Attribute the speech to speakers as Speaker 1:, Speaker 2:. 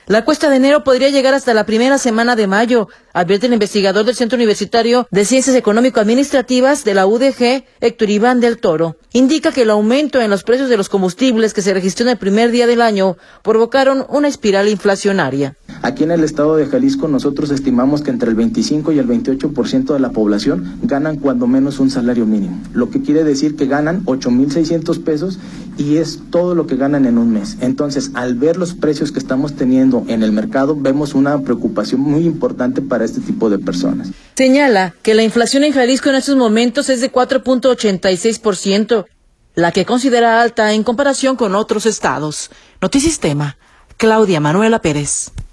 Speaker 1: La cuesta de enero podría llegar hasta la primera semana de mayo, advierte el investigador del Centro Universitario de Ciencias Económico-Administrativas de la UDG, Héctor Iván del Toro. Indica que el aumento en los precios de los combustibles que se registró en el primer día del año provocaron una espiral inflacionaria.
Speaker 2: Aquí en el estado de Jalisco nosotros estimamos que entre el 25 y el 28% de la población ganan cuando menos un salario mínimo, lo que quiere decir que ganan 8,600 pesos y es todo lo que ganan en un mes. Entonces, al ver los precios que estamos teniendo en el mercado, vemos una preocupación muy importante para este tipo de personas.
Speaker 1: Señala que la inflación en Jalisco en estos momentos es de 4.86%, la que considera alta en comparación con otros estados. Notisistema, Claudia Manuela Pérez.